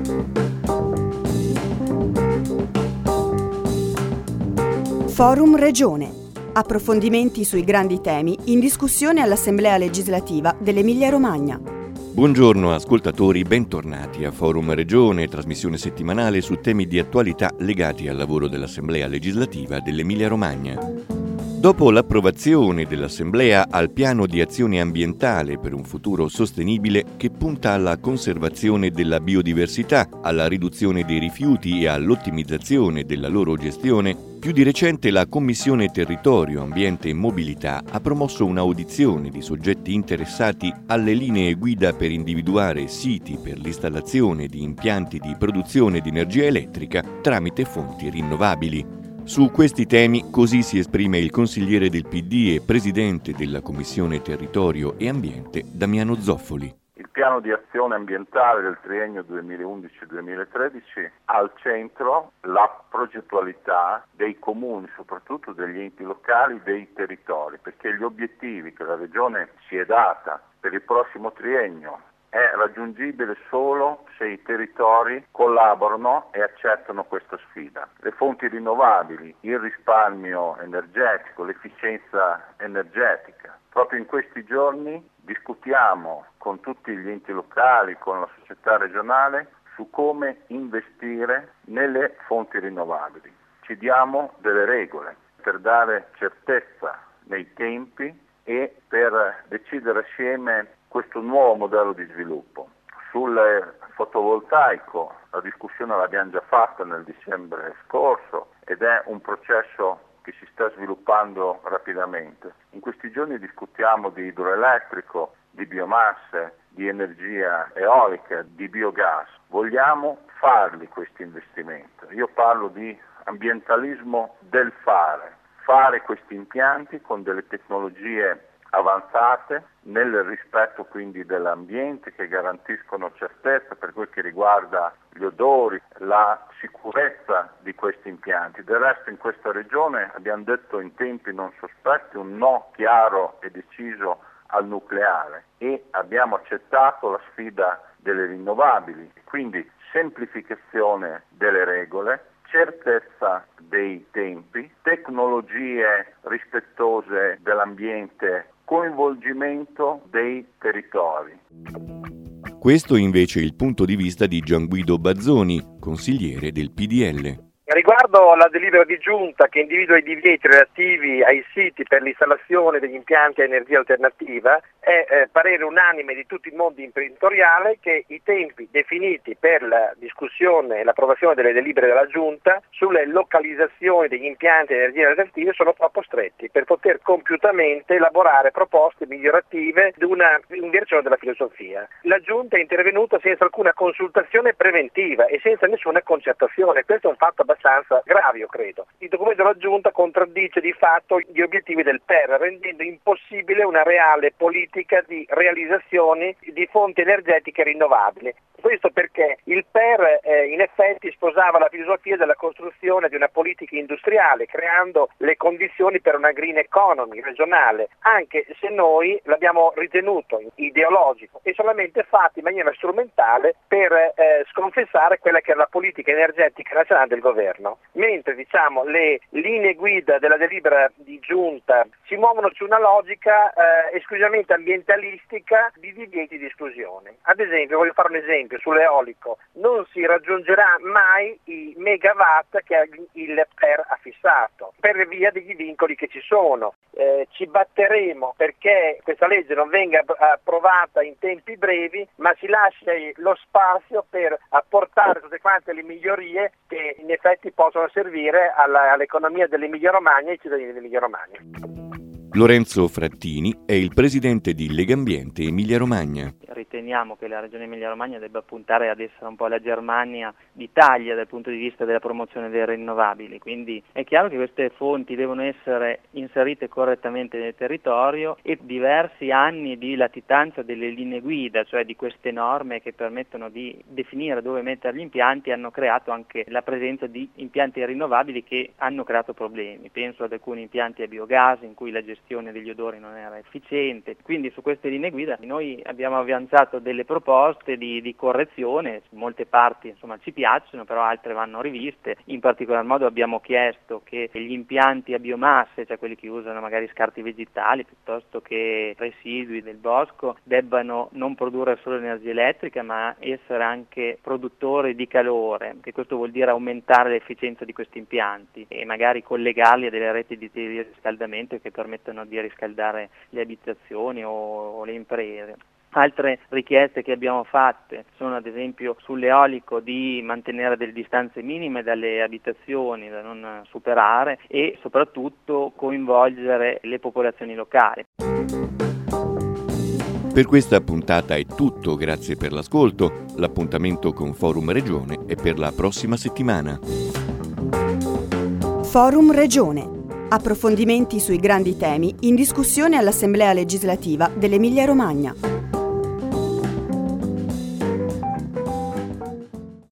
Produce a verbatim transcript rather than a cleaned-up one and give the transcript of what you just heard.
Forum Regione. Approfondimenti sui grandi temi in discussione all'Assemblea legislativa dell'Emilia-Romagna. Buongiorno ascoltatori, bentornati a Forum Regione, trasmissione settimanale su temi di attualità legati al lavoro dell'Assemblea legislativa dell'Emilia-Romagna. Dopo l'approvazione dell'Assemblea al piano di azione ambientale per un futuro sostenibile che punta alla conservazione della biodiversità, alla riduzione dei rifiuti e all'ottimizzazione della loro gestione, più di recente la Commissione Territorio, Ambiente e Mobilità ha promosso un'audizione di soggetti interessati alle linee guida per individuare siti per l'installazione di impianti di produzione di energia elettrica tramite fonti rinnovabili. Su questi temi così si esprime il consigliere del P D e presidente della Commissione Territorio e Ambiente, Damiano Zoffoli. Il piano di azione ambientale del triennio duemilaundici duemilatredici ha al centro la progettualità dei comuni, soprattutto degli enti locali, dei territori, perché gli obiettivi che la Regione si è data per il prossimo triennio è raggiungibile solo se i territori collaborano e accettano questa sfida. Le fonti rinnovabili, il risparmio energetico, l'efficienza energetica. Proprio in questi giorni discutiamo con tutti gli enti locali, con la società regionale, su come investire nelle fonti rinnovabili. Ci diamo delle regole per dare certezza nei tempi e per decidere assieme questo nuovo modello di sviluppo. Sul fotovoltaico la discussione l'abbiamo già fatta nel dicembre scorso ed è un processo che si sta sviluppando rapidamente. In questi giorni discutiamo di idroelettrico, di biomasse, di energia eolica, di biogas. Vogliamo farli questi investimenti. Io parlo di ambientalismo del fare. Fare questi impianti con delle tecnologie avanzate nel rispetto quindi dell'ambiente, che garantiscono certezza per quel che riguarda gli odori, la sicurezza di questi impianti. Del resto in questa regione abbiamo detto in tempi non sospetti un no chiaro e deciso al nucleare e abbiamo accettato la sfida delle rinnovabili, quindi semplificazione delle regole, certezza dei tempi, tecnologie rispettose dell'ambiente, coinvolgimento dei territori. Questo invece è il punto di vista di Gianguido Bazzoni, consigliere del P D L. Riguardo alla delibera di giunta che individua i divieti relativi ai siti per l'installazione degli impianti a energia alternativa, è eh, parere unanime di tutto il mondo imprenditoriale che i tempi definiti per la discussione e l'approvazione delle delibere della giunta sulle localizzazioni degli impianti a energia alternativa sono troppo stretti per poter compiutamente elaborare proposte migliorative di una in direzione della filosofia. La giunta è intervenuta senza alcuna consultazione preventiva e senza nessuna concertazione. Questo è un fatto abbastanza grave, io credo. Il documento della Giunta contraddice di fatto gli obiettivi del P E R, rendendo impossibile una reale politica di realizzazioni di fonti energetiche rinnovabili. Questo perché il P E R eh, in effetti sposava la filosofia della costruzione di una politica industriale, creando le condizioni per una green economy regionale, anche se noi l'abbiamo ritenuto ideologico e solamente fatto in maniera strumentale per eh, sconfessare quella che era la politica energetica nazionale del governo. Mentre diciamo le linee guida della delibera di giunta si muovono su una logica eh, esclusivamente ambientalistica di divieti di esclusione. Ad esempio, voglio fare un esempio sull'eolico: non si raggiungerà mai i megawatt che il P E R ha fissato per via degli vincoli che ci sono. Eh, ci batteremo perché questa legge non venga approvata in tempi brevi, ma si lascia lo spazio per apportare tutte quante le migliorie che in effetti possono servire alla, all'economia dell'Emilia-Romagna e ai cittadini dell'Emilia-Romagna. Lorenzo Frattini è il presidente di Legambiente Emilia-Romagna. Riteniamo che la Regione Emilia-Romagna debba puntare ad essere un po' la Germania d'Italia dal punto di vista della promozione delle rinnovabili, quindi è chiaro che queste fonti devono essere inserite correttamente nel territorio e diversi anni di latitanza delle linee guida, cioè di queste norme che permettono di definire dove mettere gli impianti, hanno creato anche la presenza di impianti rinnovabili che hanno creato problemi. Penso ad alcuni impianti a biogas in cui la gestione gestione degli odori non era efficiente. Quindi su queste linee guida noi abbiamo avanzato delle proposte di, di correzione, molte parti insomma ci piacciono, però altre vanno riviste. In particolar modo abbiamo chiesto che gli impianti a biomasse, cioè quelli che usano magari scarti vegetali piuttosto che residui del bosco, debbano non produrre solo energia elettrica ma essere anche produttori di calore, che questo vuol dire aumentare l'efficienza di questi impianti e magari collegarli a delle reti di riscaldamento che permettono di riscaldare le abitazioni o, o le imprese. Altre richieste che abbiamo fatte sono ad esempio sull'eolico di mantenere delle distanze minime dalle abitazioni da non superare e soprattutto coinvolgere le popolazioni locali. Per questa puntata è tutto, grazie per l'ascolto. L'appuntamento con Forum Regione è per la prossima settimana. Forum Regione. Approfondimenti sui grandi temi in discussione all'Assemblea legislativa dell'Emilia Romagna.